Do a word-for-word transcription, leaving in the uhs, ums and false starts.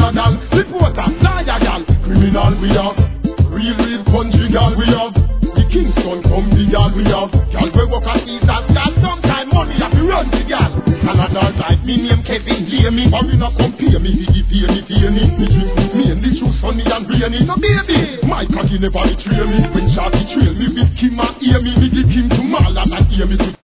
a gal, reporter, lawyer gal, criminal we have, real real country gal we have. The Kingston come the gal we have, gal we walk at east and gal sometime money have to run the gal. Canada like me name Kevin, hear me, or we not compare me, me give me, fear me, me drink with me and the true sunny and rainy. So baby, my cocky never betray me, when Shawty trail me with Kim and hear me, me give him to Marlon and hear me to